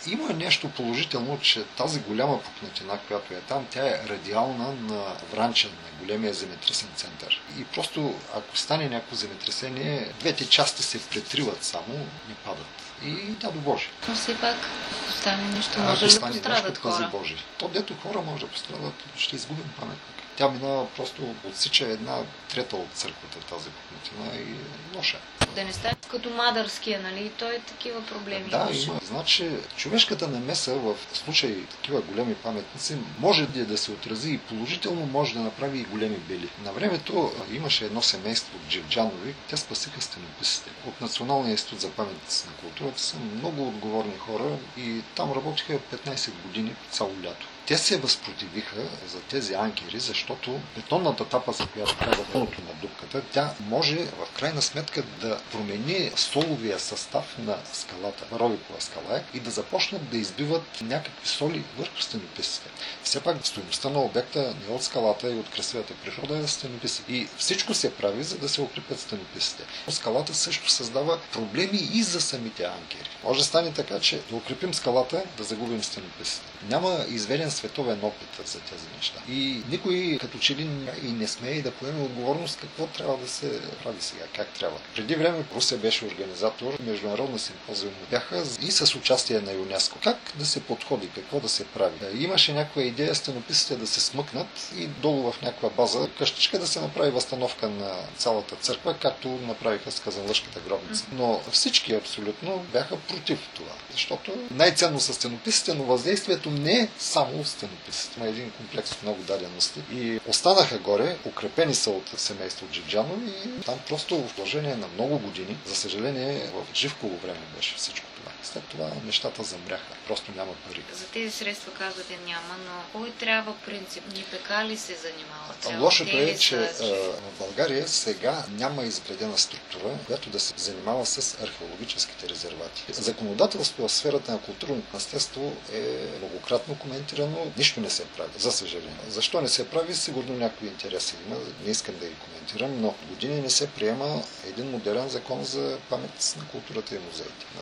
Има нещо положително, че тази голяма пукнатина, която е там, тя е радиална на Вранча, на големия земетресен център. И просто, ако стане някакво земетресение, двете части се претриват само, не падат. И да до Боже. Но все пак, ако стане нещо, може ли да пострадат хора? Боже. То, дето хора може да пострадат, ще изгубим паметник. Тя минава, просто отсича 1/3 от църквата, тази пукнатина, и е лоша. Да не стане като Мадарския, нали? Той е такива проблеми. Да, има. Значи, човешката намеса в случаи такива големи паметници може да се отрази и положително, може да направи и големи бели. На времето имаше едно семейство от Джевджанови, те спасиха стенописите. От Националния институт за паметници на културата са много отговорни хора и там работиха 15 години цяло лято. Те се възпротивиха за тези анкери, защото бетонната тапа, за която трябва дъното на дупката, тя може в крайна сметка да промени соловия състав на скалата, Варовикова скала, и да започнат да избиват някакви соли върху стенописите. Все пак стойността на обекта не от скалата и от красивата природа е стенописи. И всичко се прави, за да се укрепят стенописите. Скалата също създава проблеми и за самите анкери. Може да стане така, че да укрепим скалата, да загубим стенописите. Няма изведен световен опит за тези неща. И никой като че ли и не смее да поеме отговорност какво трябва да се прави сега, как трябва. Преди време Русия беше организатор, международна симпозиум бяха и с участие на ЮНЕСКО. Как да се подходи, какво да се прави. Имаше някаква идея стенописите да се смъкнат и долу в някаква база къщичка да се направи възстановка на цялата църква, както направиха с Казанлъшката гробница. Но всички абсолютно бяха против това, защото най-ценно са стенописите, но въздействието не е само стенописите. Има един комплекс от много дадености и останаха горе, укрепени са от семейство Джевджанови и там просто в продължение на много години, за съжаление в Живково време беше всичко това. След това нещата замряха. Просто няма пари. За тези средства казвате няма, но кой трябва принцип? НИПК ли се занимава? Лошото е, че в България сега няма изградена структура, която да се занимава с археологическите резервати. Законодателство в сферата на културното наследство е многократно коментирано, нищо не се прави, за съжаление. Защо не се прави? Сигурно някои интереси има, не искам да ги коментирам, но години не се приема един модерен закон за паметници на културата и музеите.